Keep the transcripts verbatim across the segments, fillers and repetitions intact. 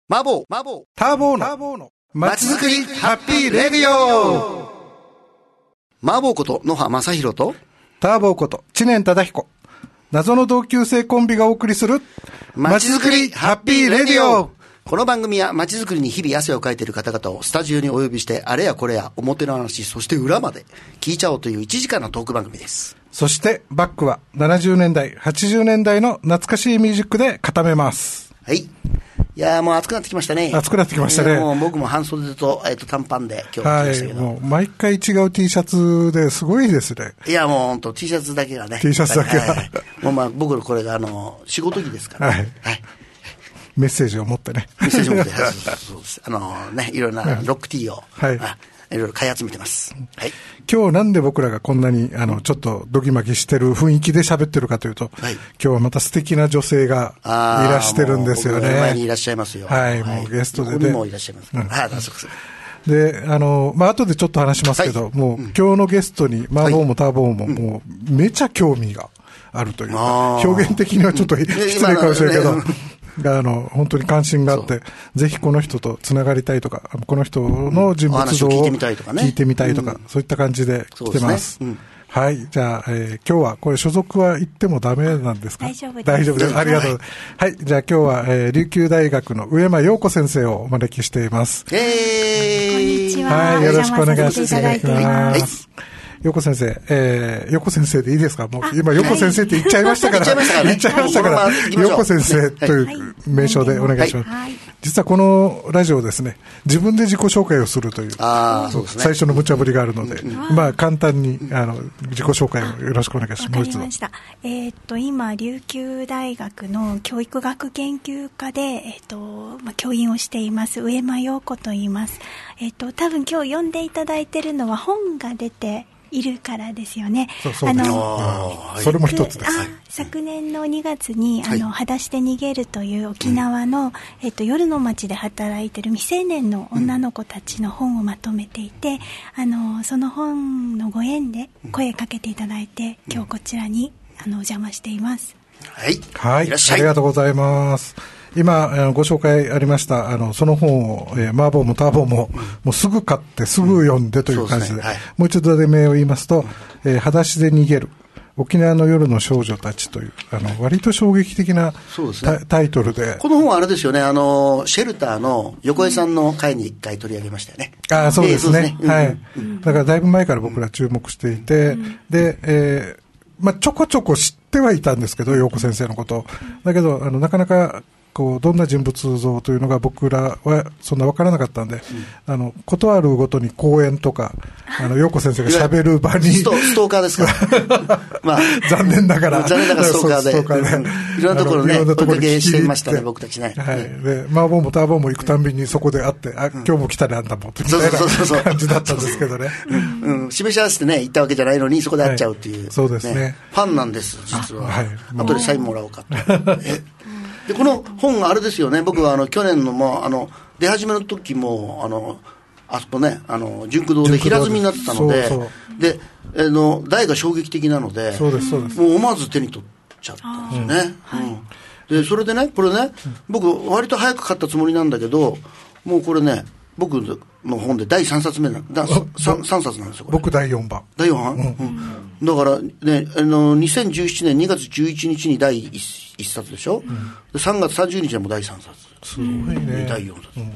マボマボターボーのまちづくりハッピーレディオ。 マボこと野葉正宏とターボーこと知念忠彦、謎の同級生コンビがお送りするまちづくりハッピーレディオ。 この番組はまちづくりに日々汗をかいている方々をスタジオにお呼びして、あれやこれや表の話、そして裏まで聞いちゃおうといういちじかんのトーク番組です。 そしてバックはななじゅうねんだいはちじゅうねんだいの懐かしいミュージックで固めます。 はい。いやーもう暑くなってきましたね。 暑くなってきましたね。 もう僕も半袖と、えー、と短パンで今日は来ましたけど、 はい、もう毎回違う T シャツですごいですね。 いやもう本当 T シャツだけがね T シャツだけが、はいはい、 もうまあ僕のこれがあの仕事着ですから、 はい、はい、メッセージを持ってねメッセージを持ってそうそうですあのねいろんなロック T を、はい、あいろいろ買い集めてます、はい、 今日なんで僕らがこんなにあのちょっとドギマギしてる雰囲気で喋ってるかというと、はい、今日はまた素敵な女性がいらしてるんですよね。 前にいらっしゃいますよ。 はい、はい、もうゲストで、ね、ここにもいらっしゃいます、うん、はい、そうそうで、あの、まあ、後でちょっと話しますけど、はい、もう、うん、今日のゲストに、マーボーもターボーも、もう、めちゃ興味があるというか、表現的にはちょっと失礼かもしれないけど、があの本当に関心があって、ぜひこの人とつながりたいとか、この人の人物像を聞いてみたいとか、ね、聞いてみたいとか、うん、そういった感じで来てます。はい、じゃあ、えー、今日はこれ所属は言ってもダメなんですか？ 大丈夫です。 大丈夫です。ありがとう。はい、はい、じゃあ今日は、えー、琉球大学の上間陽子先生をお招きしています。 えー、 こんにちは。 はい、よろしくお願いします。 はい。 陽子先生、えー、陽子先生でいいですか？もう今陽子先生って言っちゃいましたから、言っちゃいましたから、陽子先生という名称でお願いします。はい、実はこのラジオですね、自分で自己紹介をするという、 あそうですね、 最初の無茶ぶりがあるので、うん、まあ簡単にあの自己紹介をよろしくお願いします。 わかりました。えー、っと今琉球大学の教育学研究科でえー、っとまあ教員をしています上間陽子と言います。えー、っと多分今日読んでいただいているのは本が出ているからですよね。 そうそうです。あのそれも一つです。 昨年のにがつにあの、はい、裸足で逃げるという沖縄の、うんえっと、夜の街で働いている未成年の女の子たちの本をまとめていて、うん、あのその本のご縁で声かけていただいて、うん、今日こちらにあのお邪魔しています。 はい、 はい、 いらっしゃい。 ありがとうございます。今ご紹介ありましたあのその本を、えー、マーボーもターボーも、うん、もうすぐ買ってすぐ読んでという感じで、うんでねはい、もう一度で名を言いますと、うんえー、裸足で逃げる沖縄の夜の少女たちというあの割と衝撃的なそうです、ね、 タイトルで、 この本はあれですよね、あのシェルターの横江さんの回に一回取り上げましたよね。 あそうですね、えー、はい、うん、だからだいぶ前から僕ら注目していて、うん、で、えーまあ、ちょこちょこ知ってはいたんですけど陽子先生のことをだけどあのなかなかこうどんな人物像というのが僕らはそんな分からなかったんで、うん、あのことあるごとに講演とかあの陽子先生がしゃべる場にス ト, ストーカーですかまあ残念ながら残念ながらストーカーで、ストーカーでいろんなところね追いかけしていましたね僕たちね、 はい、でマーボーもターボーも行くたんびにそこで会って、うん、あ今日も来たねあんたもみたいな感じだったんですけどねうん示し合わせてね行ったわけじゃないのにそこで会っちゃうっていう、 はい、そうですねファンなんです実は、 はい、 後でサインもらおうかとえでこの本があれですよね、僕はあの去年のもあの出始めの時もあのあそこねあの純駆堂で平積みになってたので、そうそうであの題が衝撃的なので、 そうですそうですもう思わず手に取っちゃったんですよね、うんはいうん、でそれでねこれね、僕割と早く買ったつもりなんだけど、もうこれね僕の本でだいさんさつめなんだ 3, 3冊なんですよこれ。 僕だいよんばんだいよんばん、うんうん、だからねあのにせんじゅうななねんにがつじゅういちにちにだいいっさつでしょ、うん、さんがつさんじゅうにちでもだいさんさつ、 すごいね、 だいよんさつ、うん、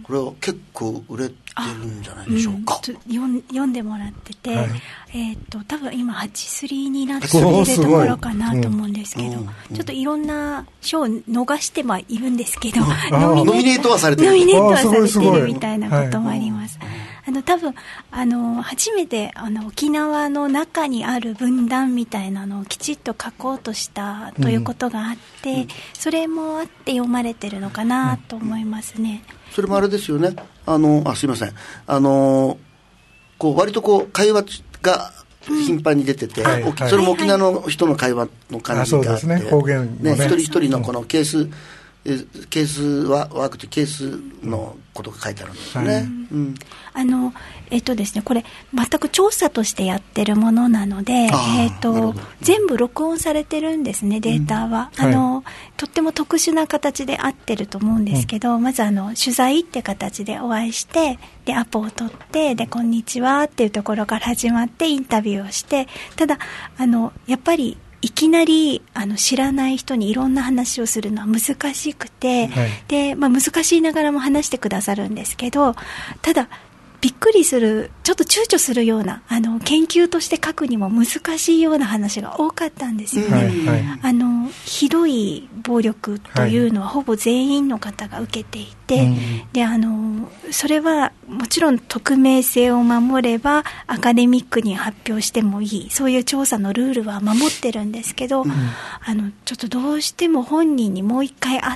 これは結構売れてるんじゃないでしょうか、 うん、読んでもらってて、はい、えー、っと多分今はちスリーになっているところかなと思うんですけど、うん、ちょっといろんな賞を逃してはいるんですけどノミネートはされてるノミネートはされてるみたいなこともあります。あの多分あの初めてあの沖縄の中にある分断みたいなのをきちっと書こうとしたということがあって、うん、それもあって読まれてるのかなと思いますね、 うん、それもあれですよね、あのあすいませんあのこう割とこう会話が頻繁に出てて、うんはいはい、それも沖縄の人の会話の感じがあって、 そうですね、方言もね、 ね、一人一人のこのケースケースワークというケースのことが書いてあるんですよね、はいうん、 あのえっとですねこれ全く調査としてやってるものなので、えっと全部録音されてるんですねデータは、うん、あの、はい、とっても特殊な形で合ってると思うんですけど、うん、まずあの取材って形でお会いしてでアポを取ってでこんにちはっていうところから始まってインタビューをしてただあのやっぱりいきなりあの知らない人にいろんな話をするのは難しくて、はいでまあ、難しいながらも話してくださるんですけどただびっくりするちょっと躊躇するようなあの研究として書くにも難しいような話が多かったんですよね、はいはい、あのひどい暴力というのはほぼ全員の方が受けていて、はいであのそれはもちろん匿名性を守ればアカデミックに発表してもいいそういう調査のルールは守ってるんですけど、うん、あのちょっとどうしても本人にもう一回会って、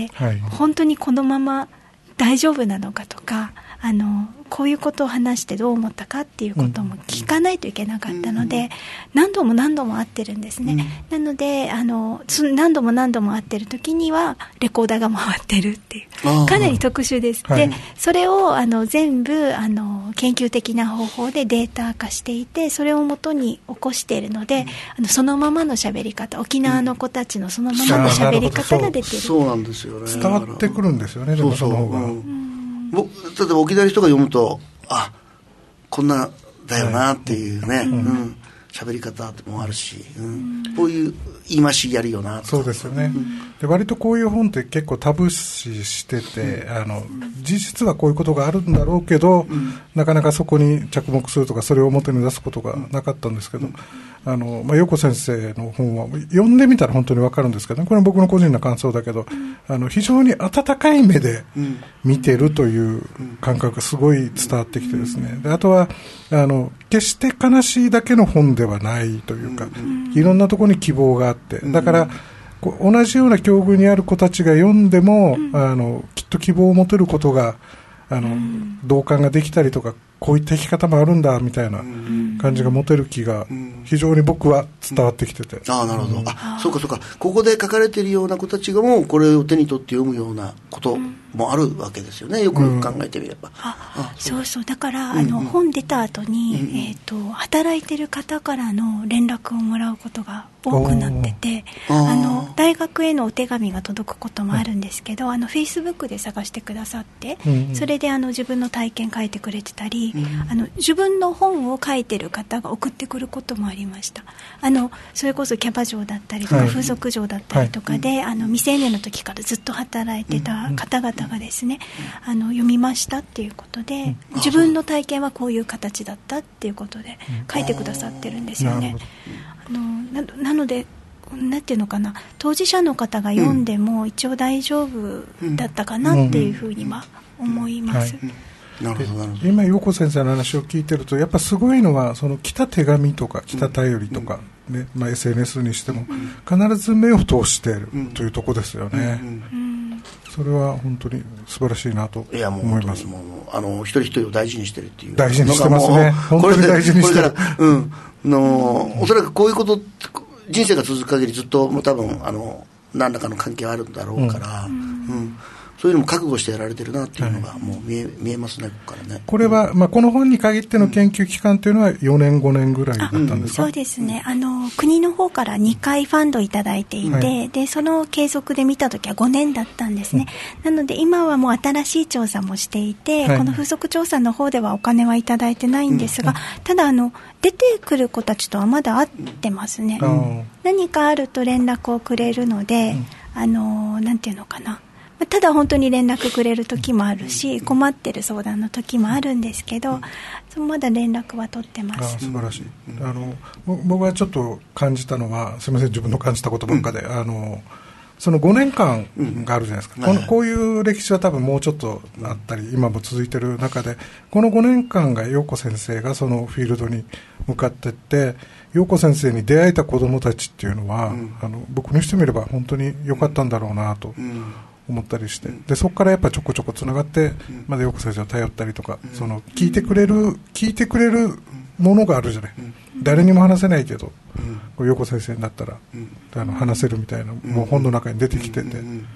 はい、本当にこのまま大丈夫なのかとかあのこういうことを話してどう思ったかっていうことも聞かないといけなかったので、うん、何度も何度も会ってるんですね、うん、なのであの何度も何度も会ってる時にはレコーダーが回ってるっていうかなり特殊です、はい、でそれをあの全部あの研究的な方法でデータ化していてそれをもとに起こしているので、うん、あのそのままの喋り方沖縄の子たちのそのままの喋り方が出てる、うん、 そうなんですよね伝わってくるんですよねでもその方が、うん例えば沖縄の人が読むとあこんなだよなっていうね、はいうんうん、喋り方もあるし、うん、こういう言い回しやるよなとそうですよね、うん、で割とこういう本って結構タブ視してて、うん、あの事実はこういうことがあるんだろうけど、うん、なかなかそこに着目するとかそれを表に出すことがなかったんですけど、うんあのまあ、陽子先生の本は読んでみたら本当に分かるんですけど、ね、これは僕の個人の感想だけど、うん、あの非常に温かい目で見てるという感覚がすごい伝わってきてですねであとはあの決して悲しいだけの本ではないというか、うん、いろんなところに希望があってだから同じような境遇にある子たちが読んでも、うん、あのきっと希望を持てることがあの、うん、同感ができたりとかこういった生き方もあるんだみたいな感じが持てる気が非常に僕は伝わってきてて、 うん、ああなるほど、うん、あそうかそうかここで書かれているような子たちがもうこれを手に取って読むようなこともあるわけですよねよく考えてみれば、うん、 ああそうそうだから、うん、あの本出た後に、うんえーと、働いてる方からの連絡をもらうことが多くなっててあの大学へのお手紙が届くこともあるんですけど、うん、あのフェイスブックで探してくださって、うん、それであの自分の体験書いてくれてたり、うん、あの自分の本を書いてる方が送ってくることもありましたあのそれこそキャバ嬢だったりとか、はい、風俗嬢だったりとかで、はい、あの未成年の時からずっと働いてた方々がですね、うん、あの読みましたっていうことで、うん、自分の体験はこういう形だったっていうことで書いてくださってるんですよね、あの な, なのでなんていうのかな当事者の方が読んでも一応大丈夫だったかなっていうふうには思います、うんうんはいなるほどなるほど今陽子先生の話を聞いてるとやっぱすごいのはその来た手紙とか来た便りとか、うんねまあ、エスエヌエス にしても必ず目を通しているというところですよね、うんうんそれは本当に素晴らしいなと思います。 いやもうもうあの一人一人を大事にしてるっていう大事にしてますね本当に大事にしてるこれから、うんのうん、おそらくこういうこと人生が続く限りずっともう多分あの何らかの関係はあるんだろうから、うんうんそういうのも覚悟してやられてるなっていうのがもう見え、はい、見えますねここからねこれは、まあ、この本に限っての研究期間というのはよねんごねんぐらいだったんですか、 うん、そうですねあの国の方からにかいファンドいただいていて、はい、でその継続で見たときはごねんだったんですね、うん、なので今はもう新しい調査もしていて、はい、この風俗調査の方ではお金はいただいてないんですが、うん、ただあの出てくる子たちとはまだ会ってますね、うん、何かあると連絡をくれるので、うん、あのなんていうのかなただ本当に連絡くれる時もあるし困ってる相談の時もあるんですけどまだ連絡は取ってます。 あ素晴らしいあの僕はちょっと感じたのはすみません自分の感じたことばっかで、うん、あのそのごねんかんがあるじゃないですか、うん、このこういう歴史は多分もうちょっとあったり今も続いてる中でこのごねんかんが陽子先生がそのフィールドに向かっていって陽子先生に出会えた子どもたちっていうのは、うん、あの僕にしてみれば本当に良かったんだろうなと、うん思ったりして、でそこからやっぱちょこちょこつながって、うん、まだ陽子先生を頼ったりとか、うん、その聞いてくれる聞いてくれるものがあるじゃない、うん、誰にも話せないけど、うん、陽子先生になったら、うん、あの話せるみたいな、うん、もう本の中に出てきてて、うんうん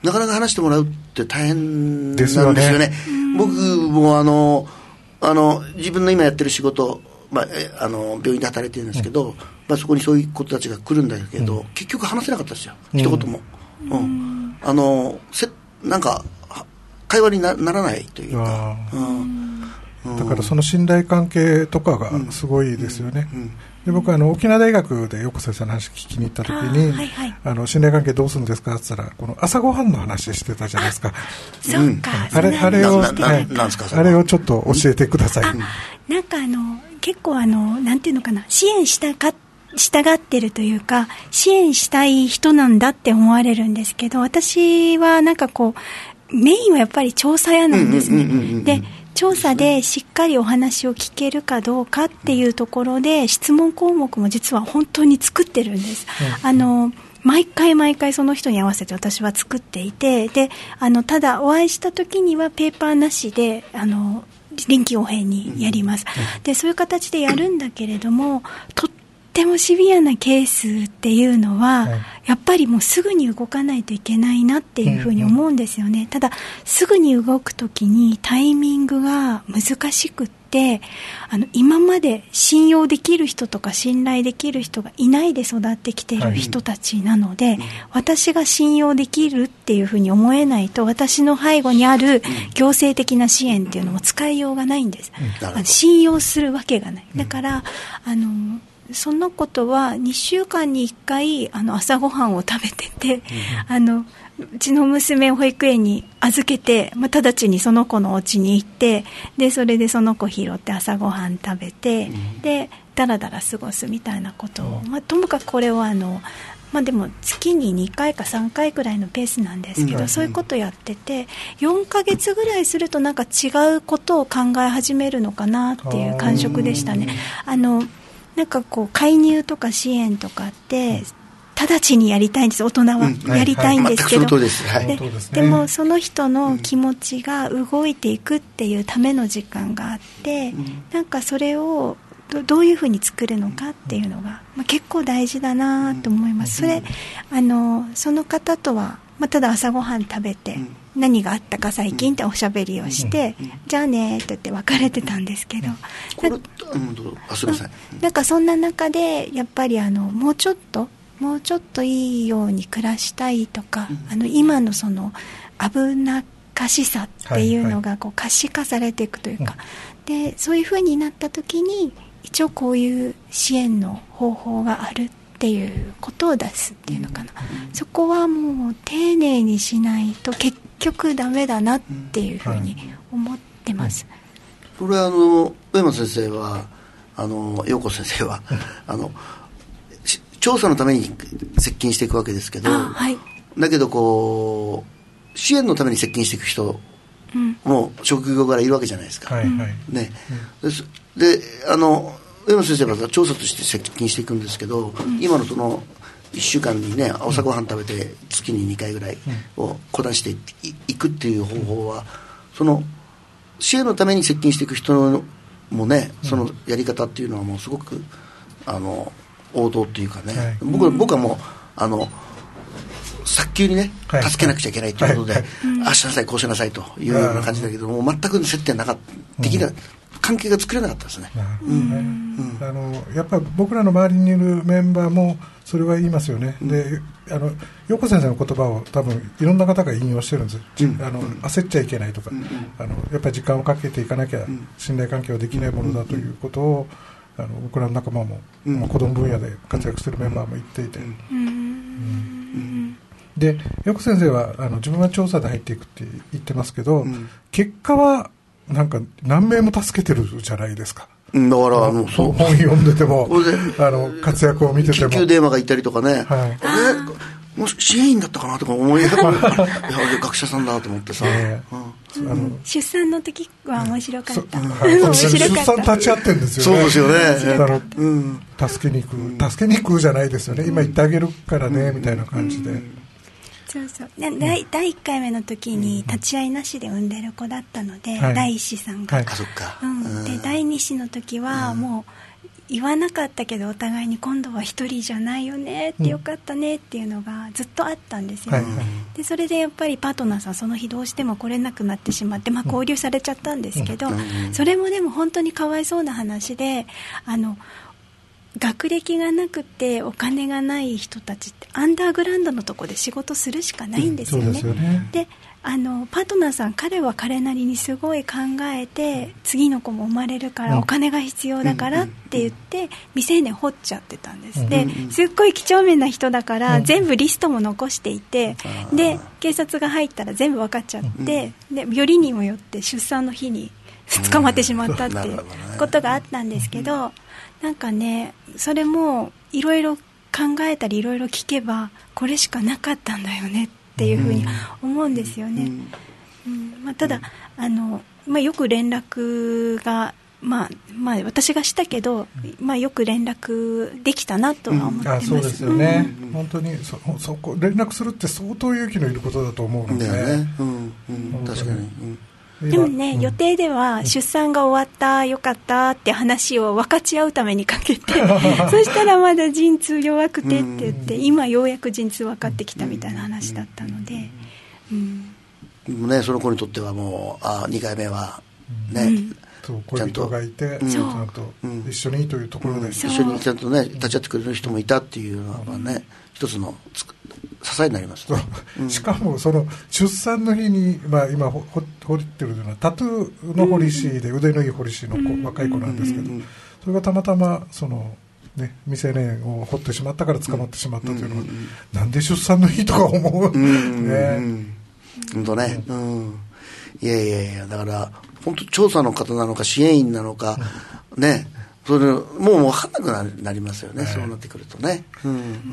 なかなか話してもらうって大変なんですよね。ですよね。僕もあのあの自分の今やってる仕事、まあ、あの病院で働いてるんですけど、うん、まあ、そこにそういう子たちが来るんだけど、うん、結局話せなかったですよ、うん、一言も、うんうん、あのせなんか会話に な, ならないというか、うんうん、だからその信頼関係とかがすごいですよね、うんうんうん、で僕はあの沖縄大学で陽子先生の話聞きに行った時に、あ、はいはい、あの信頼関係どうするんですかって言ったら、この朝ごはんの話してたじゃないですか。 そうか、 あれ、あれを、はい、あれをちょっと教えてください。 あ、なんかあの結構あのなんていうのかな、支援したか従ってるというか、支援したい人なんだって思われるんですけど、私はなんかこうメインはやっぱり調査屋なんですね。で、調査でしっかりお話を聞けるかどうかっていうところで質問項目も実は本当に作ってるんです。あの毎回毎回その人に合わせて私は作っていて、で、あのただお会いした時にはペーパーなしであの臨機応変にやります。で、そういう形でやるんだけれども、ととってもシビアなケースっていうのは、はい、やっぱりもうすぐに動かないといけないなっていうふうに思うんですよね、うんうん、ただすぐに動くときにタイミングが難しくって、あの今まで信用できる人とか信頼できる人がいないで育ってきている人たちなので、はい、私が信用できるっていうふうに思えないと、私の背後にある行政的な支援っていうのも使いようがないんです、うん、あの信用するわけがない。だから、うん、あのそのことはにしゅうかんにいっかいあの朝ごはんを食べてて、うん、あのうちの娘を保育園に預けて、まあ、直ちにその子のお家に行って、でそれでその子拾って朝ごはん食べて、うん、でだらだら過ごすみたいなことを、まあ、ともかくこれはあの、まあ、でも月ににかいかさんかいくらいのペースなんですけど、うん、そういうことをやっててよんかげつぐらいするとなんか違うことを考え始めるのかなっていう感触でしたね。あのなんかこう介入とか支援とかって直ちにやりたいんです。大人はやりたいんですけど、でもその人の気持ちが動いていくっていうための時間があって、うん、なんかそれを ど, どういうふうに作るのかっていうのが、まあ、結構大事だなと思います。それあのその方とは、まあ、ただ朝ごはん食べて、うん、何があったか最近っておしゃべりをして、うん、じゃあねって言って別れてたんですけど、 これ、うん、あ、すいません、 なんかそんな中でやっぱりあのもうちょっともうちょっといいように暮らしたいとか、うん、あの今のその危なっかしさっていうのがこう可視化されていくというか、はいはい、でそういう風になった時に一応こういう支援の方法があるっていうことを出すっていうのかな、うん、そこはもう丁寧にしないと結局ダメだなっていうふうに思ってます、 うん、これはあの上山先生はあの陽子先生はあの調査のために接近していくわけですけど、はい、だけどこう支援のために接近していく人も職業からいるわけじゃないですか、はいはいねうん、で, であの上山先生は調査として接近していくんですけど、うん、今のそのいっしゅうかんにね朝ごはん食べて月ににかいぐらいをこなしていくっていう方法は、その支援のために接近していく人もね、そのやり方っていうのはもうすごくあの王道っていうかね、はい、僕, 僕はもうあの早急にね助けなくちゃいけないということで、はいはいはい、ああしなさいこうしなさいというような感じだけど、もう全く接点なかったできな、うん、関係が作れなかったですね。 うんうん、あのやっぱり僕らの周りにいるメンバーもそれは言いますよね、うん、であの陽子先生の言葉を多分いろんな方が引用してるんです、うん、あの焦っちゃいけないとか、うん、あのやっぱり時間をかけていかなきゃ信頼関係はできないものだということを、あの僕らの仲間も、うんまあ、子ども分野で活躍しているメンバーも言っていて、うんうん、で陽子先生はあの自分は調査で入っていくって言ってますけど、うん、結果はなんか何名も助けてるじゃないですか。 だからあのそう本読んでてもあの活躍を見てても緊急電話が行ったりとかね、はい、あれもし支援員だったかなとか思いいや学者さんだと思ってさ、えーうん、あの出産の時は面白かった、うんはい、面白かった出産立ち会ってるんですよね。 そうですよね、 あの、うん、助けに行く、うん、助けに行くじゃないですよね、今言ってあげるからね、うん、みたいな感じで、うん、 そうそう、うん、だいいっかいめの時に立ち会いなしで産んでる子だったので、うん、第一子さんが、はい、あそっか、うん、で第二子の時はもう言わなかったけどお互いに今度は一人じゃないよねってよかったねっていうのがずっとあったんですよ、うんはいはい、でそれでやっぱりパートナーさんその日どうしても来れなくなってしまって、まあ、交流されちゃったんですけど、うんうん、それもでも本当にかわいそうな話で、あの学歴がなくてお金がない人たちってアンダーグラウンドのところで仕事するしかないんですよね、うん、そうですよね。であのパートナーさん彼は彼なりにすごい考えて次の子も生まれるからお金が必要だからって言って未成年掘っちゃってたんです、うん、ですっごい几帳面な人だから全部リストも残していて、うん、で警察が入ったら全部分かっちゃって、うん、でよりにもよって出産の日に捕まってしまったっていうことがあったんですけど、なんかねそれもいろいろ考えたりいろいろ聞けばこれしかなかったんだよねっていうふうに思うんですよね、うんうんまあ、ただあの、まあ、よく連絡が、まあまあ、私がしたけど、まあ、よく連絡できたなとは思ってます、 うん、あそうですよね、うん、本当に そ, そこ連絡するって相当勇気のいることだと思うので、ねうんうん、確かに、うんでもね、うん、予定では出産が終わったよかったって話を分かち合うためにかけてそしたらまだ陣痛弱くてって言って、うん、今ようやく陣痛分かってきたみたいな話だったので、うんうんね、その子にとってはもうあにかいめはね、うん、 そう恋人がいてちゃんと一緒にというところで、うん、 一緒にちゃんとね立ち会ってくれる人もいたっていうのはね、うん、一つの支えになります、ねうん、しかもその出産の日に、まあ、今ほ掘ってるのはタトゥーの彫り師で腕のいい彫り師の子、うん、若い子なんですけど、うん、それがたまたまその、ね、未成年を掘ってしまったから捕まってしまったというのは、うん、なんで出産の日とか思う、うんね、 本当ね、うん、いやいやいやだから本当調査の方なのか支援員なのか、うん、ねそれもう分かんなくなりますよね、はい、そうなってくるとね、うん、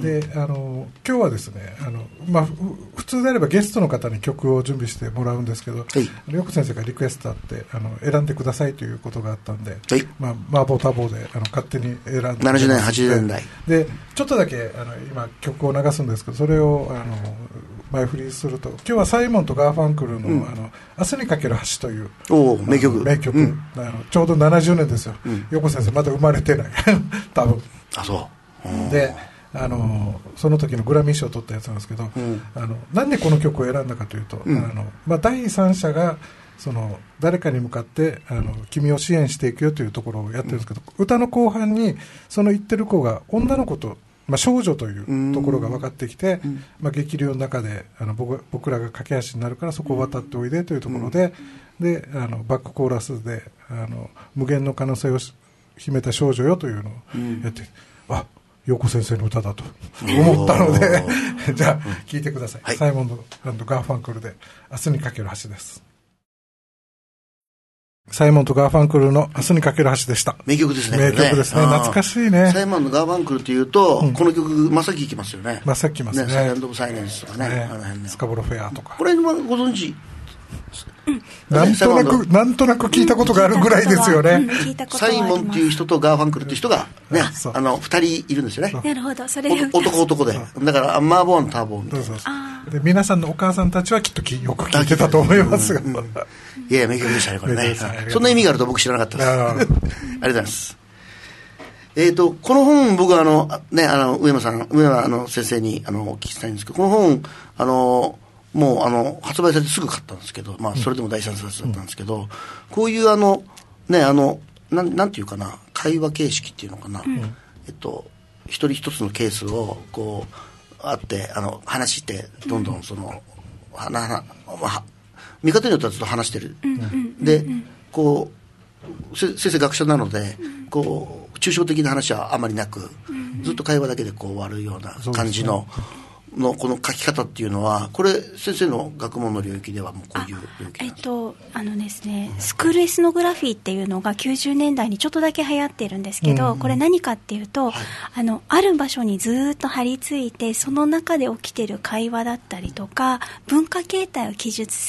であの今日はですねあの、まあ、普通であればゲストの方に曲を準備してもらうんですけど、はい、よく先生がリクエストあってあの選んでくださいということがあったんで、はいまあ、麻婆多忙であの勝手に選んでななじゅうねんはちじゅうねんだいでちょっとだけあの今曲を流すんですけどそれをあの前振りすると今日はサイモンとガーファンクルの、うん、あの明日にかける橋というお名曲、 名曲、うん、あのちょうどななじゅうねんですよ、うん、横先生まだ生まれてない多分あそうであのその時のグラミー賞を取ったやつなんですけど、うん、あのなんでこの曲を選んだかというと、うんあのまあ、第三者がその誰かに向かってあの君を支援していくよというところをやってるんですけど、うん、歌の後半にその言ってる子が女の子とまあ、少女というところが分かってきて、うんまあ、激流の中であの 僕, 僕らが架け橋になるからそこを渡っておいでというところで、うん、であのバックコーラスであの無限の可能性を秘めた少女よというのをやって、うん、あ陽子先生の歌だと思ったのでじゃあ聴いてください、はい、サイモンド&ガーファンクルで明日にかける橋です。サイモンとガーファンクルの明日にかける橋でした。 名曲ですね。 名曲ですね。懐かしいね。 サイモンとガーファンクルというと、うん、この曲真っ先きますよね。 真っ先きますね。 ねサイレント・オブ・サイレンスとかね。ねあの辺ねスカボロフェアとか。 これはご存知、 うん、なんとなくなんとなく聞いたことがあるぐらいですよね、うん、 サイモンっていう人とガーファンクルっていう人がね、うん、あのふたりいるんですよね。 なるほどそれ男男でだからマーボーンターボーンみたいな。そうそうそうで皆さんのお母さんたちはきっとよく聞いてたと思いますが、うんうん、 いや名曲でしたねこれね。そんな意味があると僕知らなかったですありがとうございます。えーとこの本僕はあのねあの上間さん上間あの先生にあのお聞きしたいんですけどこの本あのもうあの発売されてすぐ買ったんですけど、まあ、それでも第三冊だったんですけど、うん、こういうあのねあのな ん, なんていうかな会話形式っていうのかな、うん、えっと一人一つのケースをこうあってあの話してどんどんその、うん、はなは見方によってはずっと話してる、うん、でこう先生学者なのでこう抽象的な話はあまりなくずっと会話だけでこう終わるような感じののこの書き方っていうのはこれ先生の学問の領域ではもうこういう領域なんですか。えっとあのですねスクールエスノグラフィーっていうのがきゅうじゅうねんだいにちょっとだけ流行ってるんですけど、うん、これ何かっていうと、はい、あのある場所にずっと張り付いてその中で起きてる会話だったりとか文化形態を記述するっ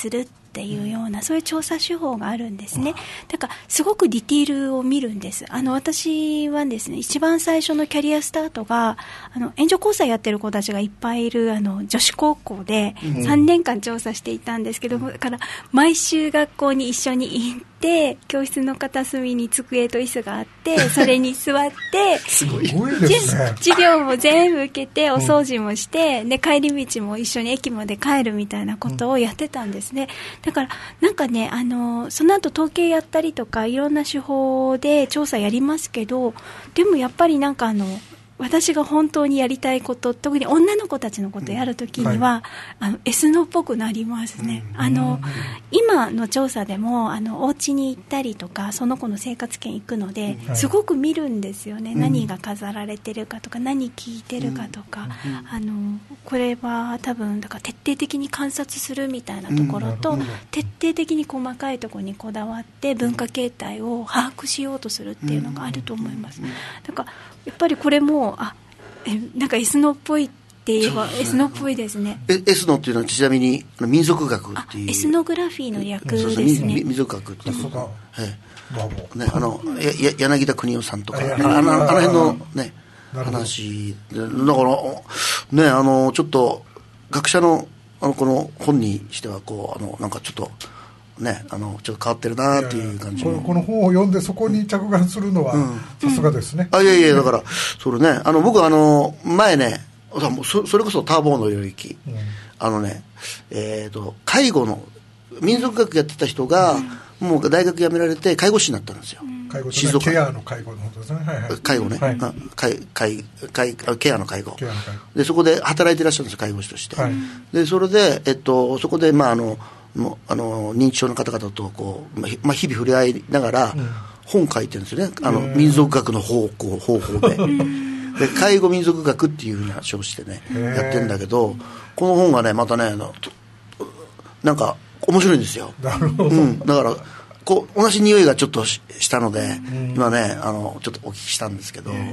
っていうような、そういう調査手法があるんですね。だからすごくディティールを見るんです。あの私はですね、一番最初のキャリアスタートがあの援助交際やってる子たちがいっぱいいるあの女子高校でさんねんかん調査していたんですけど、うん、だから毎週学校に一緒に行って教室の片隅に机と椅子があってそれに座ってすごいですね、 授業も全部受けてお掃除もして、うん、で帰り道も一緒に駅まで帰るみたいなことをやってたんですね。だからなんかね、あのその後統計やったりとかいろんな手法で調査やりますけど、でもやっぱりなんかあの私が本当にやりたいこと、特に女の子たちのことをやるときには、はい、あのエスノっぽくなりますね。あの今の調査でもあのお家に行ったりとかその子の生活圏行くので、はい、すごく見るんですよね、うん、何が飾られてるかとか何聞いてるかとか、うん、あのこれは多分だから徹底的に観察するみたいなところと、うん、徹底的に細かいところにこだわって文化形態を把握しようとするっていうのがあると思います。だからやっぱりこれもあえなんかエスノっぽいって言えばエスノっぽいですね。 えエスノっていうのはちなみに民族学っていう、 エスノグラフィーの略ですね。 そうそう民族学っていう、はいね、あのや柳田邦夫さんとかあの、あの辺のね話で、だからね、あのちょっと学者のあのこの本にしてはこうあのなんかちょっとね、あのちょっと変わってるなっていう感じ。 いやいや、この本を読んでそこに着眼するのはさすがですね、 うん、あいやいやだからそれね、あの僕はあの前ね そ, それこそターボーの領域、うん、あのねえーと介護の民族学やってた人が、うん、もう大学辞められて介護士になったんですよ、うん、 介護というのはケアの介護のことですね、はいはい、 介護ね、はい、介介介ケアの介護ケアの介護でそこで働いていらっしゃるんですよ、介護士として、はい、でそれで、えっと、そこでまああのもあの認知症の方々とこう、まあ、日々触れ合いながら本書いてるんですよね、あの民族学の方向方法でで介護民族学っていうふうな称してねやってるんだけど、この本がねまたねなんか面白いんですよ。 なるほど、 うん、だからこう同じ匂いがちょっとしたので、うん、今ねあのちょっとお聞きしたんですけど、うん、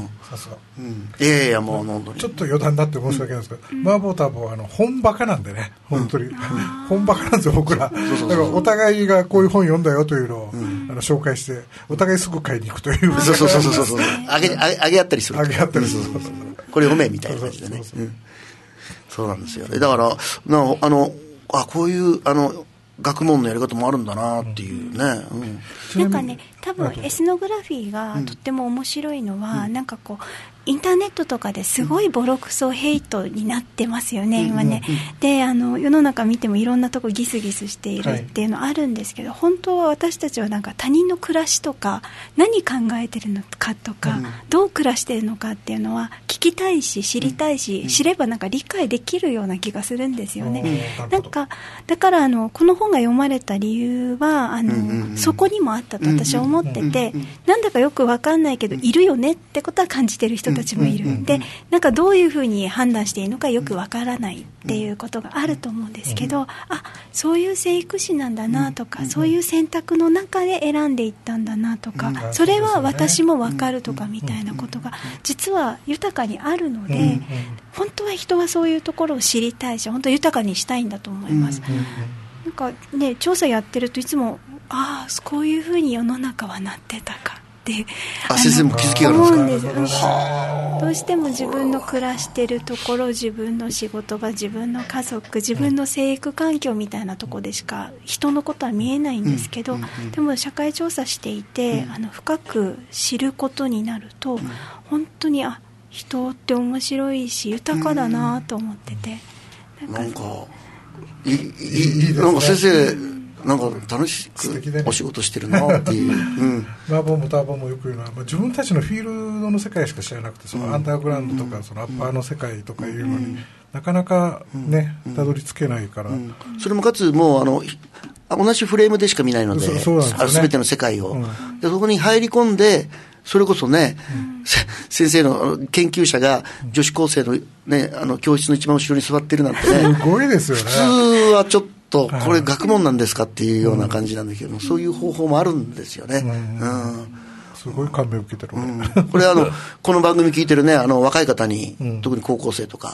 さすが、 うん、いやいやもう本当にちょっと余談になって申し訳ないですけど、うん、マーボーターボーあの本バカなんでね本当に、うん、本バカなんですよ僕ら。だからお互いがこういう本読んだよというのを、うん、あの紹介してお互いすぐ買いに行くという、 そうそうそうそうそうあげあげ合ったりする、 あげ合ったりする、 そうそうそうこれ読めみたいな感じでね、そうなんですよ。だからなあのあこういうあの学問のやり方もあるんだなっていうね、うん、 なんかね多分エスノグラフィーがとっても面白いのは、うん、なんかこうインターネットとかですごいボロクソヘイトになってますよね、うん、今ね、うん、であの世の中見てもいろんなとこギスギスしているっていうのあるんですけど、はい、本当は私たちはなんか他人の暮らしとか何考えてるのかとか、うん、どう暮らしてるのかっていうのは聞きたいし知りたいし、うん、知ればなんか理解できるような気がするんですよね、うん、なんかだからあのこの本が読まれた理由はあの、うんうんうん、そこにもあったと私は思ってて、うんうんうん、なんだかよく分かんないけどいるよねってことは感じてる人たちもいる、うんうんうん、でなんかどういうふうに判断していいのかよく分からないっていうことがあると思うんですけど、あそういう生育史なんだなとか、そういう選択の中で選んでいったんだなとか、それは私も分かるとかみたいなことが実は豊かにあるので、本当は人はそういうところを知りたいし本当豊かにしたいんだと思います。なんかね調査やってるといつもああこういうふうに世の中はなってたかってあ先生も気づきがあるんですか。 思うんです、うん、どうしても自分の暮らしてるところ自分の仕事場自分の家族自分の生育環境みたいなところでしか人のことは見えないんですけど、うんうんうん、でも社会調査していて、うん、あの深く知ることになると、うん、本当にあ人って面白いし豊かだなと思ってて、 うん、なんかいいいいなんか先生なんか楽しくお仕事してるなっていう、うん、 マーボーもターボーもよく言うのは、まあ、自分たちのフィールドの世界しか知らなくてそのアンダーグラウンドとか、うん、そのアッパーの世界とかいうのに、うん、なかなかねたどり着けないから、うんうん、それもかつもうあの同じフレームでしか見ないので、全ての世界を、うん、でそこに入り込んでそれこそね、うん、先生の研究者が女子高生の、ね、あの教室の一番後ろに座ってるなんてねすごいですよね。 普通はちょっとこれ学問なんですかっていうような感じなんだけども、うん、そういう方法もあるんですよね、うんうん、すごい感銘を受けてる、 うん、これあのこの番組聞いてるねあの若い方に、うん、特に高校生とか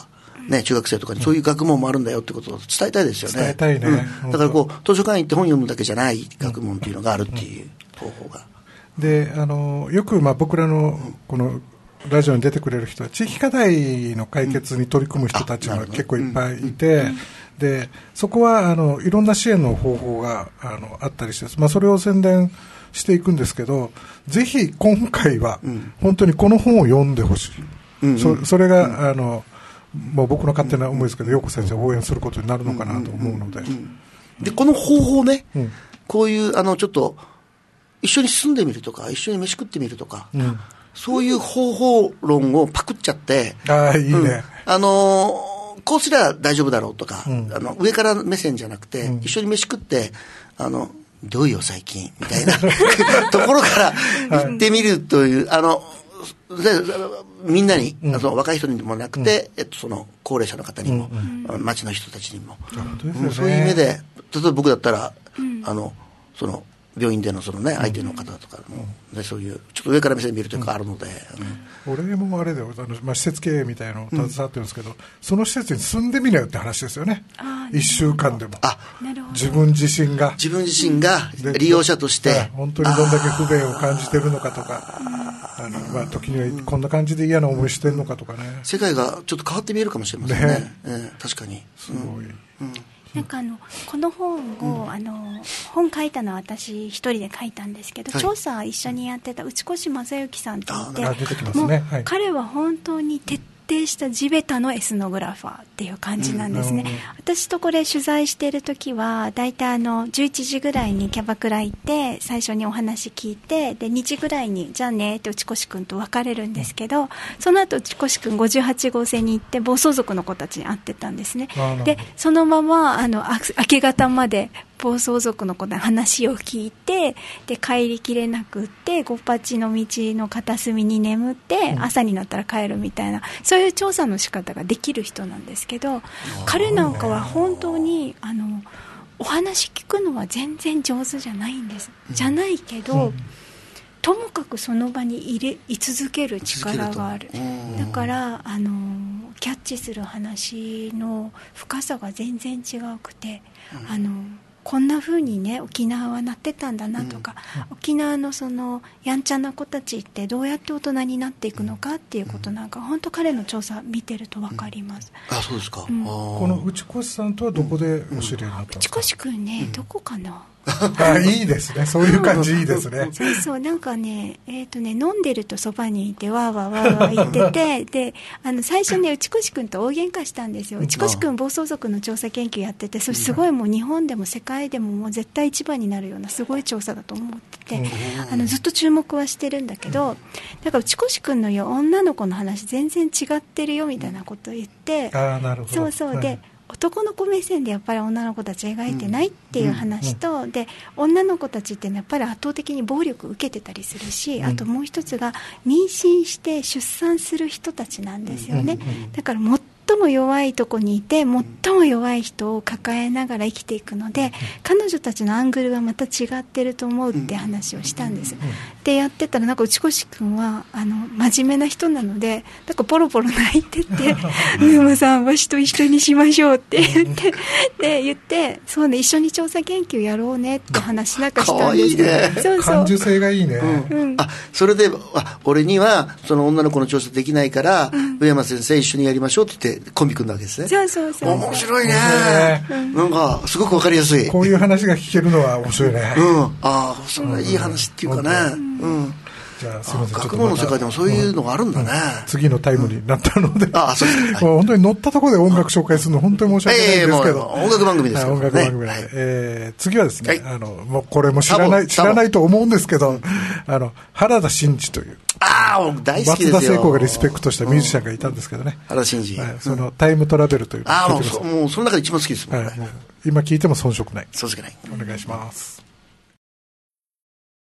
ね、中学生とかにそういう学問もあるんだよってことを伝えたいですよね。 伝えたいね。 うん、だからこう図書館行って本読むだけじゃない学問っていうのがあるっていう方法が。 で、あのよくまあ僕らのこのラジオに出てくれる人は地域課題の解決に取り組む人たちが結構いっぱいいて、でそこはあのいろんな支援の方法があのあったりして、まあ、それを宣伝していくんですけど、ぜひ今回は本当にこの本を読んでほしい、うん、そ, それが、うん、あのもう僕の勝手な思いですけど、陽子先生を応援することになるのかなと思うので、うんうんうん、 でこの方法ね、うん、こういうあのちょっと一緒に住んでみるとか一緒に飯食ってみるとか、うん、そういう方法論をパクっちゃって、 ああいいね、うん、 あのー、こうすりゃ大丈夫だろうとか、うん、あの上から目線じゃなくて、うん、一緒に飯食ってあのどうよ最近みたいなところから行ってみるという、あのみんなに、うん、あの若い人にもなくて、うん、えっと、その高齢者の方にも、うんうん、町の人たちにも、うんうん、そういう意味で、例えば僕だったら、うん、あのその病院でのその、ね、相手の方とかも、うん、でそういうちょっと上から目線で見るというかあるので、 うんうん、俺もあれであの、まあ、施設経営みたいなのを携わってるんですけど、うん、その施設に住んでみなよって話ですよね。いっしゅうかんでもあ自分自身が自分自身が利用者として本当にどんだけ不便を感じてるのかとか、あの、まあ、時にはこんな感じで嫌な思いしてるのかとかね、 世界がちょっと変わって見えるかもしれませんね、ね、えー、確かにすごい、うんうん、 なんかあのこの本を、うん、あの本書いたのは私一人で書いたんですけど、はい、調査一緒にやってた内越正幸さんといて、 出てきますね、はい、 彼は本当に徹底した地べたのエスノグラファーっていう感じなんですね、うん、私とこれ取材している時はだいたいあのじゅういちじぐらいにキャバクラ行って最初にお話聞いて、でにじぐらいにじゃあねって内越くんと別れるんですけど、うん、その後内越くんごじゅうはちごうせいに行って暴走族の子たちに会ってたんですね。でそのままあの明け方まで暴走族の子の話を聞いて、で帰りきれなくってごっぱちの道の片隅に眠って、うん、朝になったら帰るみたいな、そういう調査の仕方ができる人なんですけど、彼なんかは本当にあのお話聞くのは全然上手じゃないんです、うん、じゃないけど、うん、ともかくその場にいれ居続ける力がある。だからあのキャッチする話の深さが全然違うくて、うん、あのこんな風にね沖縄はなってたんだなとか、うん、沖縄のそのやんちゃな子たちってどうやって大人になっていくのかっていうことなんか、うん、本当彼の調査見てると分かります、 うん、あそうですか、 うん、この内越さんとはどこでお知り合いになったんですか？ 内越くんね、うん、どこかなあいいですね、そういう感じいいですね。 そうそう、なんかね、えーとね、飲んでるとそばにいてわーわーわーわー言っててであの最初ね内越くんと大喧嘩したんですよ。内越くん暴走族の調査研究やってて、それすごいもう日本でも世界でももう絶対一番になるようなすごい調査だと思ってて、あのずっと注目はしてるんだけど、だから内越くんの言う女の子の話全然違ってるよみたいなことを言って、 あなるほど、 そうそうで、はい、男の子目線でやっぱり女の子たち描いてないっていう話と、うんうん、で女の子たちってやっぱり圧倒的に暴力を受けてたりするし、うん、あともう一つが妊娠して出産する人たちなんですよね、うんうんうん、だから最も弱いとこにいて最も弱い人を抱えながら生きていくので、うん、彼女たちのアングルがまた違ってると思うって話をしたんです、うんうん、でやってたらなんか内越君はあの真面目な人なのでなんかポロポロ泣いてて沼さんわしと一緒にしましょうって言ってで言ってそうね一緒に調査研究やろうねって話なんかしたんですけど、 かわいいね、 そうそう感受性がいいね、 うんうん、あそれであ俺にはその女の子の調査できないから、うん、上山先生一緒にやりましょうって言ってコンビ組んだわけですね。 そうそうそう、 面白いね、うん、なんかすごくわかりやすい。 こういう話が聞けるのは面白いね、 うん、ああそれいい話っていうかね、うんうん、 じゃあすみません、 学問の世界でもそういうのがあるんだね、うん、 次のタイムになったので、 うん、あそうです、はい、 もう本当に乗ったところで音楽紹介するの本当に申し訳ないんですけど、えー、 音楽番組ですからね、 音楽番組で、はい、えー、次はですね、はい、あのもうこれも知らない知らないと思うんですけど、あの原田真二というああ大好きですよ、 松田聖子がリスペクトしたミュージシャンがいたんですけどね、 原田真二、 はい、そのタイムトラベルというのをああもうそもうその中で一番好きですもん、 はい、もう今聞いても遜色ない、 遜色ない、 お願いします。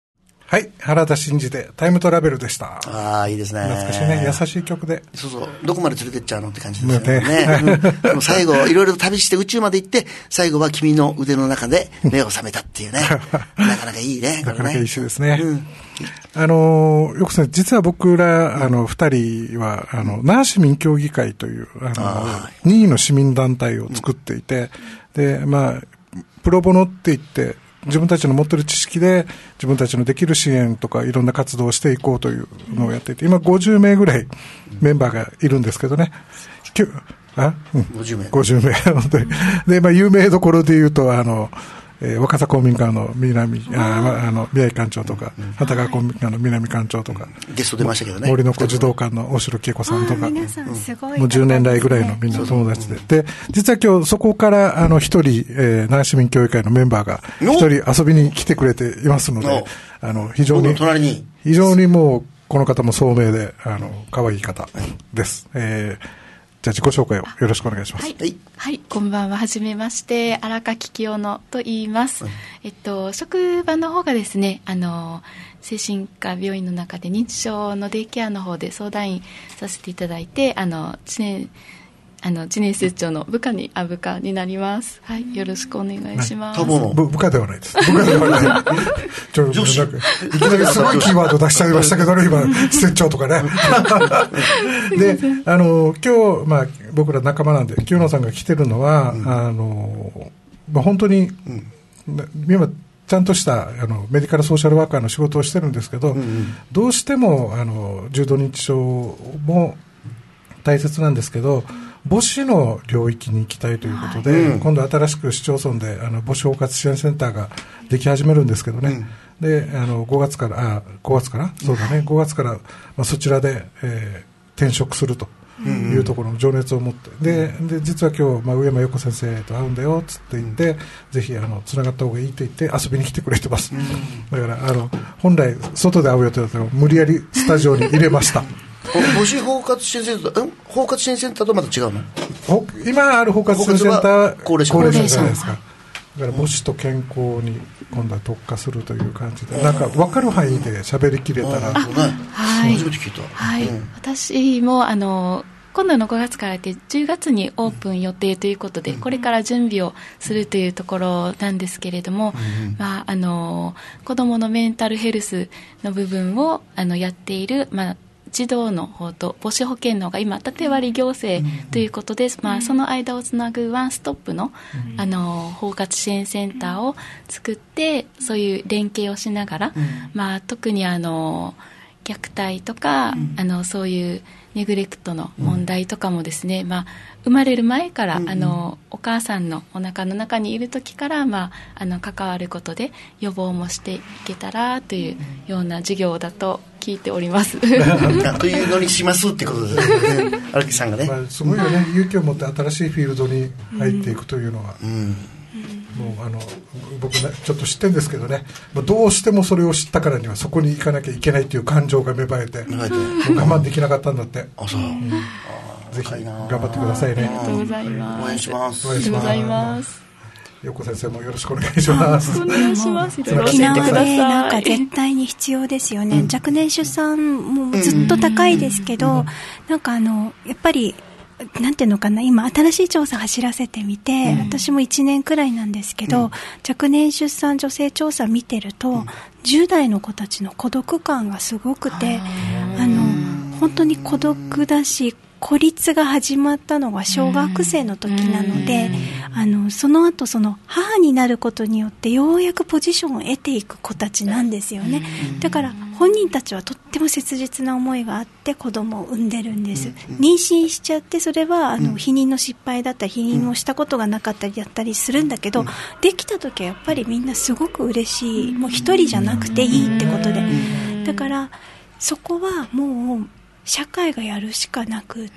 はい、原田真二でタイムトラベルでした。 ああ、いいですね。 懐かしいね、優しい曲で。 そうそう、どこまで連れてっちゃうのって感じですよね。ねうん、最後、いろいろ旅して宇宙まで行って、最後は君の腕の中で目を覚めたっていうね。なかなかいいね。 なかなかいい詩ですね。うん、あの、よくさん、実は僕ら、あの、二人は、あの、那覇市民協議会という、あの、任意の市民団体を作っていて、うん、で、まあ、プロボノって言って、自分たちの持っている知識で自分たちのできる支援とかいろんな活動をしていこうというのをやっていて、今ごじゅうめいぐらいメンバーがいるんですけどね。あ、うん、 ごじゅうめい。 ごじゅうめい。本当に。で、まあ、有名どころで言うと、あの、えー、若狭公民館の南、ああの、宮井館長とか、畑川公民館の南館長とか、 ゲスト出ましたけどね。 森の子児童館の大城恵子さんとか、 皆さんすごい、 もうじゅうねん来ぐらいのみんな友達で。で、実は今日そこから、あの、一人、えー、那覇市民協議会のメンバーが一人遊びに来てくれていますので、あの、非常に、 に非常にもう、この方も聡明で、あの、可愛い方です。えーじゃあ自己紹介をよろしくお願いします。 はい、はい、はい、こんばんは。はじめまして、荒垣清野と言います。うん、えっと職場の方がですね、あの精神科病院の中で認知症のデイケアの方で相談員させていただいて、あの知念あの知念室長の部下にあ部下になります。はい、よろしくお願いします。 部下ではないです。部下ではない。ちょっとなんかいきなりすごいキーワード出しちゃいましたけどね、今室長とかね。で、あの今日まあ僕ら仲間なんで清野さんが来てるのは、うん、あのまあ本当に、うん、今ちゃんとしたあのメディカルソーシャルワーカーの仕事をしてるんですけど、うんうん、どうしてもあの重度認知症も大切なんですけど、母子の領域に行きたいということで、はい、今度新しく市町村であの母子包括支援センターができ始めるんですけどね、うん、であのごがつからあごがつからそうだねごがつから、まあ、そちらで、えー、転職するというところの情熱を持って、うん、で, で実は今日、まあ、上山陽子先生と会うんだよっつって言って、うん、ぜひあのつながった方がいいと言って遊びに来てくれてます、うん、だからあの本来外で会う予定だったら無理やりスタジオに入れました母子包括支援センター、ん包括支援センターとまた違うの？ 今ある包括支援センターは高齢者高齢者じゃないですか。だから母子と健康に今度は特化するという感じで、なんか分かる範囲で喋りきれたら、 はい、 初めて聞いた。 はい、うん、私もあの今度のごがつからでじゅうがつにオープン予定ということで、うん、これから準備をするというところなんですけれども、うんまあ、あの子どものメンタルヘルスの部分をあのやっている、まあ児童の方と母子保健の方が今縦割り行政ということで、うんまあ、その間をつなぐワンストップ の,、うん、あの包括支援センターを作ってそういう連携をしながら、うんまあ、特にあの虐待とか、うん、あのそういうネグレクトの問題とかもですね、うんまあ、生まれる前から、うん、あのお母さんのお腹の中にいる時から、まあ、あの関わることで予防もしていけたらというような授業だと聞いておりますというのにしますってことですね荒木さんがね、 まあ、すごいよね、勇気を持って新しいフィールドに入っていくというのは、うんうんもうあの僕ねちょっと知ってるんですけどね、どうしてもそれを知ったからにはそこに行かなきゃいけないという感情が芽生えて、うん、我慢できなかったんだって。 あそう、うん、 ぜひ頑張ってくださいね。 ありがとうございます。 応援します。 ありがとうございます。 陽子先生もよろしくお願いします。 お願いします。 沖縄でなんか絶対に必要ですよね、うん、若年出産もずっと高いですけど、うん、なんかあのやっぱりなんていうのかな、今新しい調査走らせてみて、うん、私もいちねんくらいなんですけど、うん、若年出産女性調査見てると、うん、じゅう代の子たちの孤独感がすごくて、あの本当に孤独だし孤立が始まったのが小学生の時なので、あのその後その母になることによってようやくポジションを得ていく子たちなんですよね。だから本人たちはとっても切実な思いがあって子供を産んでるんです。妊娠しちゃってそれはあの避妊の失敗だったり避妊をしたことがなかったりだったりするんだけど、できた時はやっぱりみんなすごく嬉しい、もう一人じゃなくていいってことで、だからそこはもう社会がやるしかなくって、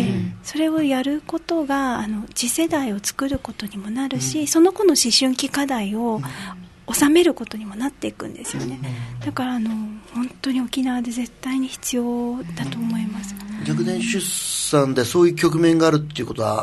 それをやることがあの次世代を作ることにもなるし、その子の思春期課題を収めることにもなっていくんですよね。だからあの本当に沖縄で絶対に必要だと思います。 若年出産でそういう局面があるっていうことは普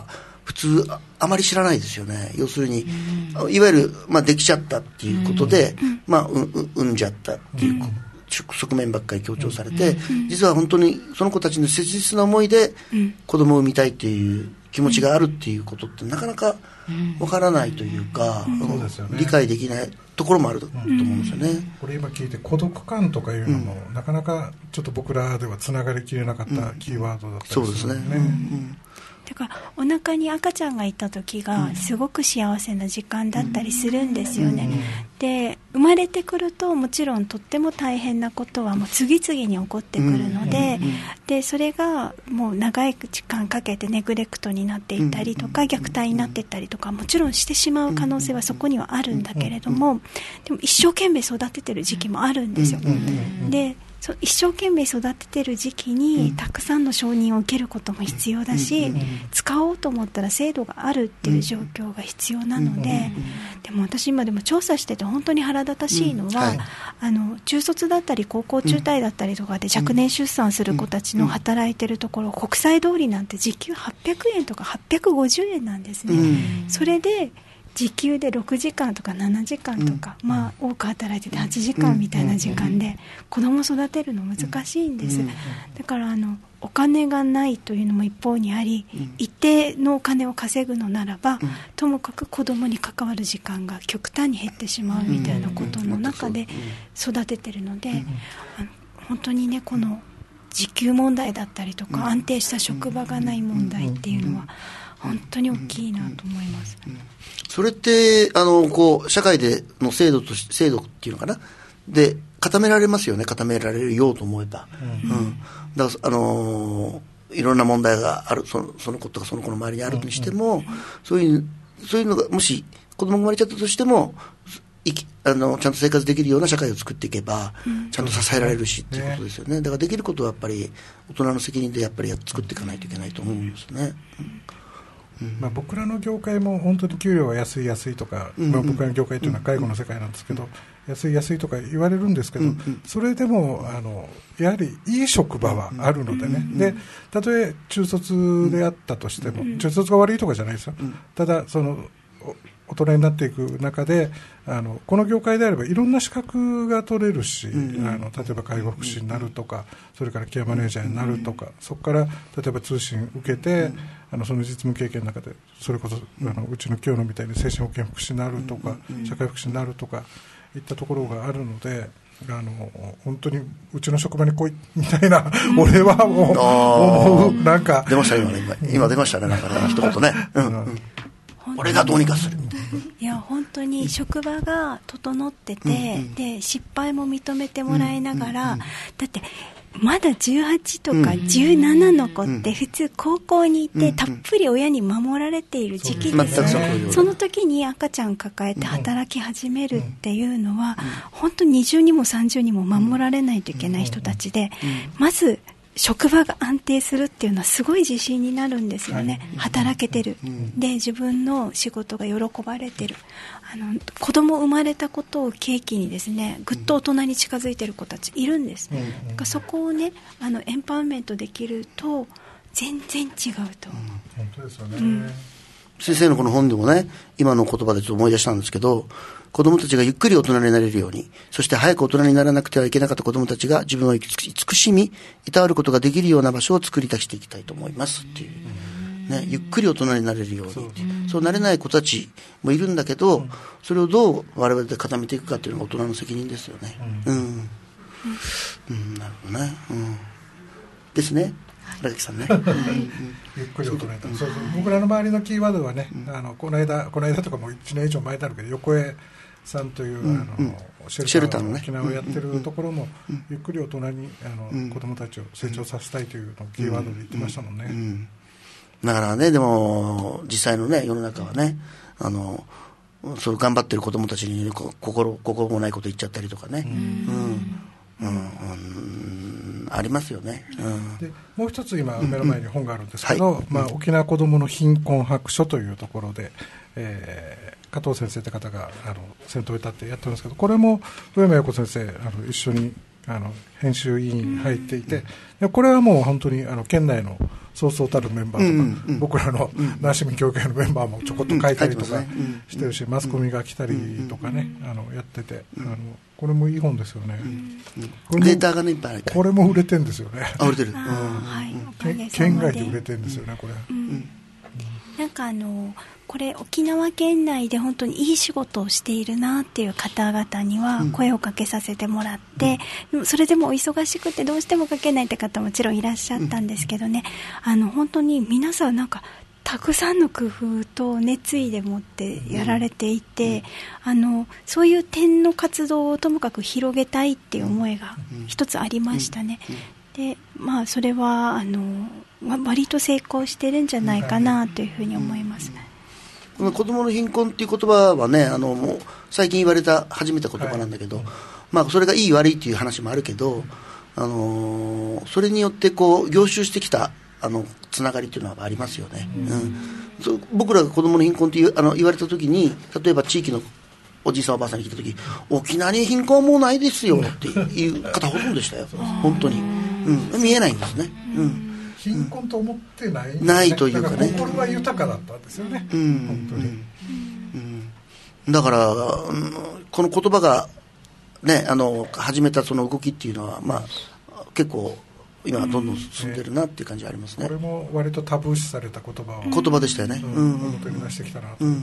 普通あまり知らないですよね。要するに、うん、いわゆる、まあ、できちゃったっていうことで、うん、まあ、う産んじゃったっていう、うん、側面ばっかり強調されて、うん、実は本当にその子たちの切実な思いで子供を産みたいっていう気持ちがあるっていうことってなかなかわからないというか、うんうん、理解できないところもあると思うんですよね、うん、 これ今聞いて孤独感とかいうのも、うん、なかなかちょっと僕らではつながりきれなかったキーワードだったりする、 うん、そうですね、うん、 だからお腹に赤ちゃんがいた時がすごく幸せな時間だったりするんですよね、うんうん、で生まれてくるともちろんとっても大変なことはもう次々に起こってくるので、うんうんうん、でそれがもう長い時間かけてネグレクトになっていったりとか、うん、虐待になっていったりとかもちろんしてしまう可能性はそこにはあるんだけれども、でも一生懸命育ててる時期もあるんですよ、うんうんうん、でそう一生懸命育ててる時期にたくさんの承認を受けることも必要だし、うん、使おうと思ったら制度があるっていう状況が必要なので、うん、でも私今でも調査してて本当に腹立たしいのは、うんはい、あの中卒だったり高校中退だったりとかで若年出産する子たちの働いてるところ、国際通りなんて時給はっぴゃくえんとかはっぴゃくごじゅうえんなんですね、うん、それで時給でろくじかんとかななじかんとか、うん、まあ多く働いててはちじかんみたいな時間で子供育てるの難しいんです、うん、だからあのお金がないというのも一方にあり、うん、一定のお金を稼ぐのならば、うん、ともかく子供に関わる時間が極端に減ってしまうみたいなことの中で育ててるので、うん、あの本当にねこの時給問題だったりとか、うん、安定した職場がない問題っていうのは本当に大きいなと思います、うんうん、 それってあのこう社会での制度とし制度っていうのかなで固められますよね。固められようと思えば、うんうん、だからあのー、いろんな問題があるその、その子とかその子の周りにあるにしても、うんうん、そういうそういうのがもし子供が生まれちゃったとしてもいきあのちゃんと生活できるような社会を作っていけば、うん、ちゃんと支えられるしっていうことですよね。だからできることはやっぱり大人の責任でやっぱり作っていかないといけないと思うんですね、うんまあ、僕らの業界も本当に給料が安い安いとか、うんうんまあ、僕らの業界というのは介護の世界なんですけど、うんうん、安い安いとか言われるんですけど、うんうん、それでもあのやはりいい職場はあるのでね、うんうん、でたとえ中卒であったとしても、うん、中卒が悪いとかじゃないですよ、うん、ただその大人になっていく中であのこの業界であればいろんな資格が取れるし、うん、あの例えば介護福祉になるとか、それからケアマネージャーになるとか、そこから例えば通信受けて、うん、あのその実務経験の中でそれこそあのうちの今日のみたいに精神保健福祉になるとか、うん、社会福祉になるとかいったところがあるので、あの本当にうちの職場に来いみたいな、うん、俺はもう思うなんか出ました今ね 今, 今出ましたねなんかね一言ね、うんうん俺がどうにかするいや本当に職場が整ってて、うんうん、で失敗も認めてもらいながら、うんうんうん、だってまだじゅうはちとかじゅうななの子って普通高校にいてたっぷり親に守られている時期ですよね、うんうん、その時に赤ちゃん抱えて働き始めるっていうのは、うんうん、本当ににじゅうにもさんじゅうにも守られないといけない人たちで、まず職場が安定するっていうのはすごい自信になるんですよね、はい、働けてる、うん、で自分の仕事が喜ばれてる、あの子供生まれたことを契機にですねぐっと大人に近づいてる子たちいるんです、うん、だからそこをねあのエンパワーメントできると全然違うと、うん、 本当ですよね、 うん、 先生のこの本でもね今の言葉でちょっと思い出したんですけど、子供たちがゆっくり大人になれるように、そして早く大人にならなくてはいけなかった子供たちが自分を慈しみ、いたわることができるような場所を作り出していきたいと思いますっていう。ね、ゆっくり大人になれるように。そう、そうなれない子たちもいるんだけど、うん、それをどう我々で固めていくかっていうのが大人の責任ですよね。うん。うん。うん、なるほどね。うん。ですね。荒木さんね、うん、 ゆっくり大人になった、そうそう、僕らの周りのキーワードはね、うん、あのこの間この間とかもいちねん以上前になるけど横江さんという、うん、あの、うん、シェルターの沖縄をやってるところも、うん、ゆっくり大人にあの、うん、子どもたちを成長させたいというのをキーワードで言ってましたもんね、うんうん、 だからね、でも実際のね世の中はね、あのそう頑張ってる子どもたちに心心もないこと言っちゃったりとかね、うんうんうん、ありますよね、うん、 でもう一つ今目の前に本があるんですけど、うんうんはいまあ、沖縄子どもの貧困白書というところで、えー、加藤先生という方があの先頭に立ってやってるんですけど、これも上山陽子先生あの一緒にあの編集委員に入っていて、でこれはもう本当にあの県内のそうそうたるメンバーとか、うんうん、僕らの那市民協会のメンバーもちょこっと書いたりとかしてるし、マスコミが来たりとかね、あのやってて、あのこれもいい本ですよね。 これデータがねいっぱいある。 これも売れてるんですよね。 あ、売れてる。 県外で売れてるんですよね、これ。うん、 なんかあのこれ沖縄県内で本当にいい仕事をしているなっていう方々には声をかけさせてもらって、うん、それでもお忙しくてどうしてもかけないって方ももちろんいらっしゃったんですけどね、あの本当に皆さんなんかたくさんの工夫と熱意でもってやられていて、あのそういう点の活動をともかく広げたいっていう思いが一つありましたね。で、まあ、それはあの割と成功してるんじゃないかなというふうに思いますね。 この子どもの貧困っていう言葉はね、あのもう最近言われた初めて言葉なんだけど、はい、まあ、それがいい悪いっていう話もあるけど、あのー、それによってこう凝集してきたあのつながりっていうのはありますよね。うんうん、僕らが子どもの貧困っていうあの言われた時に、例えば地域のおじいさんおばあさんに聞いた時、沖縄に貧困はもうないですよっていう方ほとんどでしたよ本当に、うん、見えないんですね。うん、 貧困と思ってない、ね、 ないというかね、 心は豊かだったんですよね、うん、本当に、うんうん、だからこの言葉がね、あの始めたその動きっていうのは、まあ、結構今どんどん進んでるなっていう感じがありますね。 これも割とタブー視された言葉を言葉でしたよね、 うんうんうん、表に出してきたなと、うんうんうん、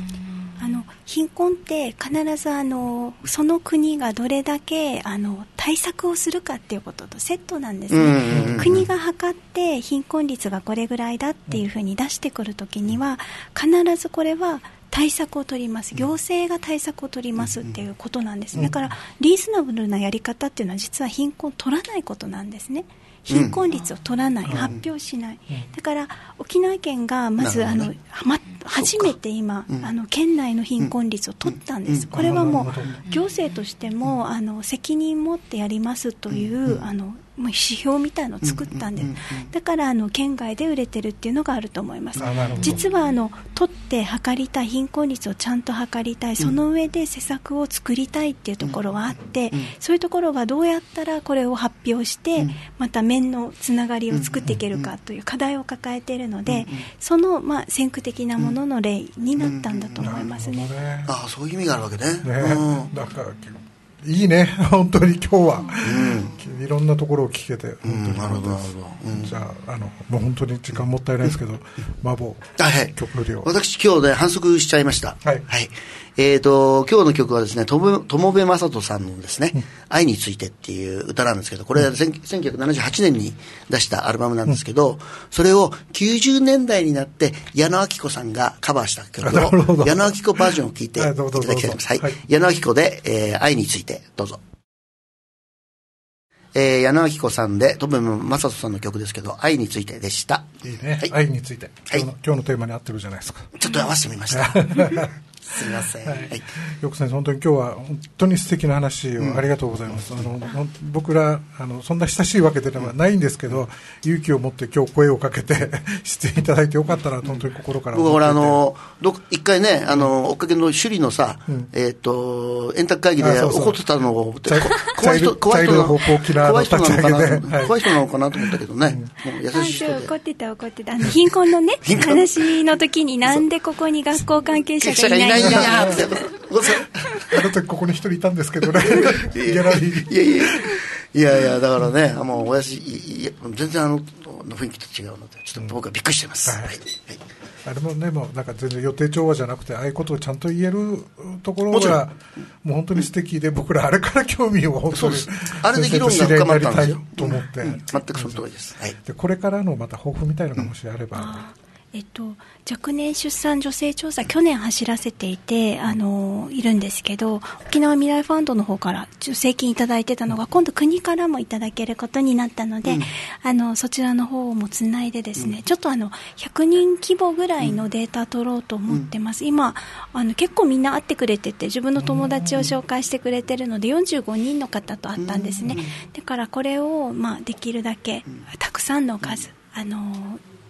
あの貧困って必ずあのその国がどれだけあの対策をするかっていうこととセットなんですね、うんうんうん、国が測って貧困率がこれぐらいだっていうふうに出してくるときには必ずこれは対策を取ります、行政が対策を取りますっていうことなんです。だからリーズナブルなやり方っていうのは実は貧困を取らないことなんですね。貧困率を取らない、うん、発表しない、うん、だから沖縄県がまず、ね、あのま、初めて今、うん、あの県内の貧困率を取ったんです、うん、これはもう行政としても、うん、あの責任持ってやりますという、うん、あの指標みたいのを作ったんです、うんうんうん、だからあの県外で売れてるっていうのがあると思います。実はあの取って測りたい、貧困率をちゃんと測りたい、その上で施策を作りたいっていうところはあって、うんうん、そういうところがどうやったらこれを発表して、うん、また面のつながりを作っていけるかという課題を抱えているので、うんうん、その、まあ、先駆的なものの例になったんだと思いますね。 うんうんうん、ね、ああ、そういう意味があるわけね。ね、 うん、だからいいね、本当に今日は、うん、いろんなところを聞けて本当に、うん、なるほどなるほど、うん、じゃあ、あのもう本当に時間もったいないですけど、マボー曲振りを、 私今日ね反則しちゃいました。はい、はい、えーと今日の曲はですね、友部正人さんのですね、うん、愛についてっていう歌なんですけど、これはせんきゅうひゃくななじゅうはちねんに出したアルバムなんですけど、うん、それをきゅうじゅうねんだいになって矢野顕子さんがカバーした曲の矢野顕子バージョンを聴いていただきたいと思います。はい、はい、矢野顕子で、えー、愛についてどうぞ。えー、矢野顕子さんで友部正人さんの曲ですけど、愛についてでした。 いいね、はい、愛について今日の、はい、今日のテーマに合ってるじゃないですか。 ちょっと合わせてみましたすみません、はいはい、 よく先生、本当に今日は本当に素敵な話をありがとうございます、うん、あの僕らあのそんな親しいわけではないんですけど、うん、勇気を持って今日声をかけて出演いただいてよかったなと本当に心から思っていて、僕はあのど一回ね、あの追っかけの首里のさ、うん、えー、と円卓会議で怒ってたのを怖い人怖い人なのかな怖い人なのかなと思ったけどね、うん、もう優しい人で怒ってた怒ってた、あの貧困のね話の時になんでここに学校関係者がいないいやいやあの時ここに一人いたんですけどねいやいやいやいやだからね、もうおやしいや全然あの雰囲気と違うのでちょっと僕はびっくりしてます、うん、はいはい、 あれもね、もうなんか全然予定調和じゃなくて、ああいうことをちゃんと言えるところがもう本当に素敵で、僕らあれから興味を本当にあれで議論が深まったんですよと思って、 うんうん、全くその通りです、はい、 でこれからのまた抱負みたいなのがもしあれば、うん、 えっと、若年出産女性調査去年走らせていてあのいるんですけど、沖縄未来ファンドの方から助成金いただいてたのが今度国からもいただけることになったので、うん、あのそちらの方もつないでですね、うん、ちょっとあのひゃくにん規模ぐらいのデータ取ろうと思ってます、うん、今あの結構みんな会ってくれてて、自分の友達を紹介してくれてるのでよんじゅうごにんの方と会ったんですね、うん、だからこれを、まあ、できるだけたくさんの数、あの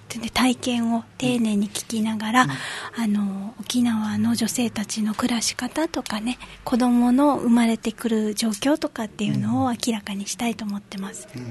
で、ね、体験を丁寧に聞きながら、うん、あの沖縄の女性たちの暮らし方とかね、子供の生まれてくる状況とかっていうのを明らかにしたいと思ってます。うん、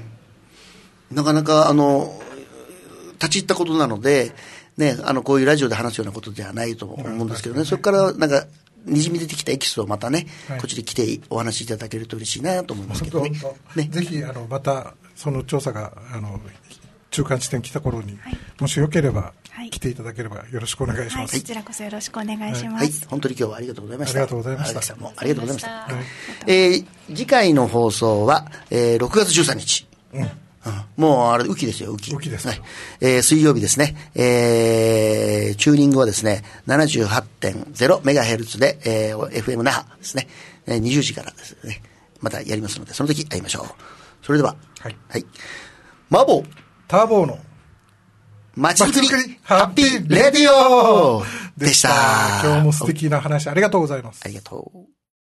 なかなかあの立ち入ったことなので、ね、あのこういうラジオで話すようなことではないと思うんですけどね、それからなんかにじみ出てきたエキスをまたね、はい、こっちで来てお話しいただけると嬉しいなと思いますけどね。 ね、ぜひあのまたその調査があの中間地点来た頃に、はい、もしよければ、はい、来ていただければよろしくお願いします。 はい、こちらこそよろしくお願いします。 はい、本当に今日はありがとうございました。 ありがとうございました。 さんもありがとうございました。はい、えー、次回の放送は、えー、ろくがつじゅうさんにち。うんうん、もうあれ雨季ですよ、雨季。 雨季です。はい。 えー、水曜日ですね。えー、チューニングはですね、ななじゅうはちてんゼロメガヘルツ で、えー、エフエム 那覇ですね。えー、にじゅうじからですね。またやりますので、その時会いましょう。それでは、はい。はい。マボー。 ターボーの。 まちづくり、ハッピーレディオでした。 今日も素敵な話ありがとうございます。 ありがとう。